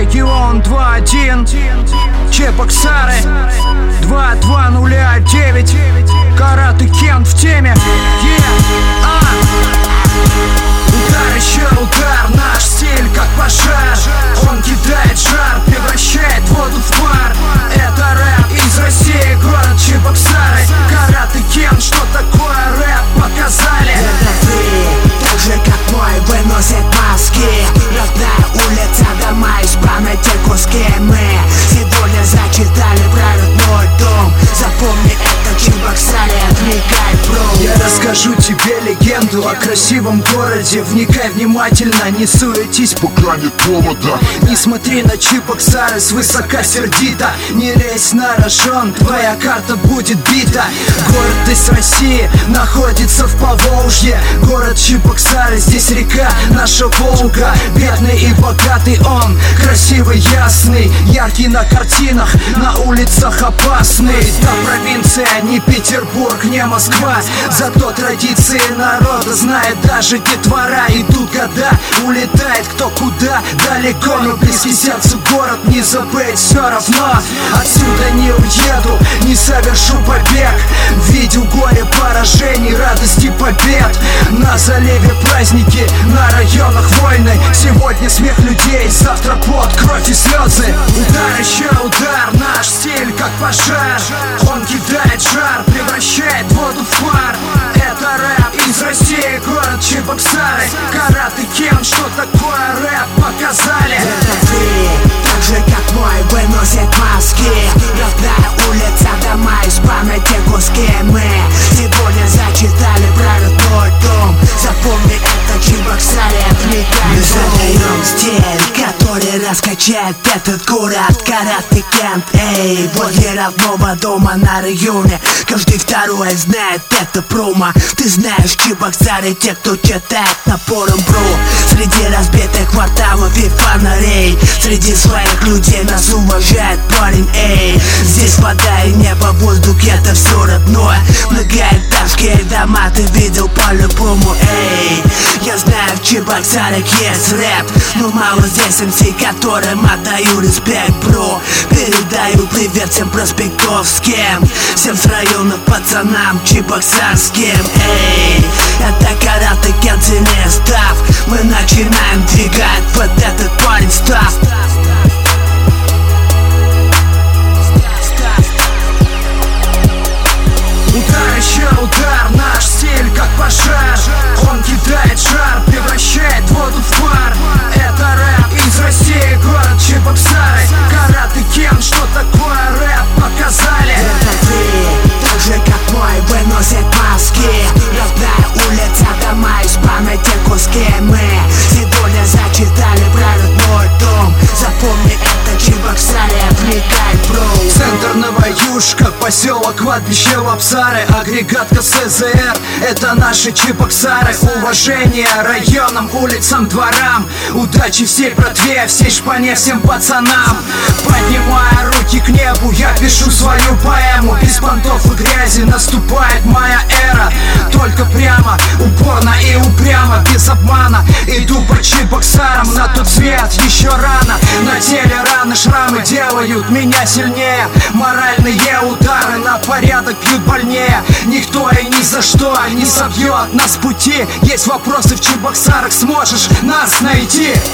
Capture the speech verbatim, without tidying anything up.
Регион два один, Чебоксары два два ноль девять, Карат и Кент в теме. Yeah. а. Удар, еще удар, наш стиль как пожар. Он кидает жар, превращает воду в пар. Это рэп из России, город Чебоксары. Карат и Кент, что такое рэп, показали. Это ты, так же как мой, выносит маски. Родная улица, дома из памяти куски. Мы сегодня зачитали про родной дом. Запомни это, Чебоксары, отвлекай, бро. Я расскажу тебе легенду о красивом городе. Вникай внимательно, не суетись, пока нет повода. не смотри на Чебоксары свысока сердито. Не лезь на рожон, твоя карта будет бита. Город из России находится в Поволжье. Город Чебоксары, здесь река, наша Волга. Бедный и богатый он, красивый, ясный, яркий на картинах, на улицах опасный. Та провинция, не Петербург, не Москва. Зато традиции народа знает даже детвора. Идут года, улетает кто куда далеко, но близкий сердцу город не забыть все равно. Отсюда не уеду, не совершу побег. Видел горе поражений, радости побед. На заливе праздники, на районах войны. Сегодня смех людей, завтра пот, кровь и слезы. Удар, еще удар, наш стиль как пожар. Он кидает жар, превращает воду в пар. Это рэп из России, город Чебоксары. Карат и Кент, что такое рэп, показали. Это ты, так же как мой, выносит маски. Родная улица, дома из памяти куски. Мы сегодня зачитали про родной дом. Запомни это, Чебоксары, отвлекай. Мы задаем стиль, который раскачает этот город. Карат и Кент, эй, возле родного дома на районе. Каждый второй знает это промо. Ты знаешь, Чебоксары, те, кто читает напором, бро. Среди разбитых кварталов и фонарей, среди своих людей нас уважает парень, эй. Здесь вода и небо, воздух, это все родное. Многоэтажки и дома ты видел по-любому, эй. Я знаю, в Чебоксарах есть рэп, но мало здесь эм си, которым отдаю респект, бро. Передаю привет всем проспектовским, всем с районов пацанам чебоксарским, эй. Это Карат и Кент, сильнее став. Мы начинаем двигать вот этот парень став. Удар, еще удар, наш стиль как пожар. Он кидает жар, превращает воду в пар. Это рэп из России, город Чебоксары. Карат и Кент, что такое рэп, показали. Это ты, так же как мой, выносит маски. Родная улица, дома из памяти куски. Мы сегодня зачитали про родной дом. Запомни это, Чебоксары, отвлекай, бро. Центр Новоюшка, поселок, кладбище Лапсары. Агрегат ка эс зэ эр, это наши Чебоксары. Уважение районам, улицам, дворам. Удачи всей братве, всей шпане, всем пацанам. Поднимая руки к небу, я пишу свою поэму. Без понтов и грязи наступает моя эра. Только прямо, упорно и упрямо, без обмана. Иду по Чебоксарам, на тот свет еще рано. На теле раны, шрамы делают меня сильнее. Моральные удары на порядок бьют больнее. Никто и ни за что не собьет нас с пути. Есть вопросы в Чебоксарах, сможешь нас найти.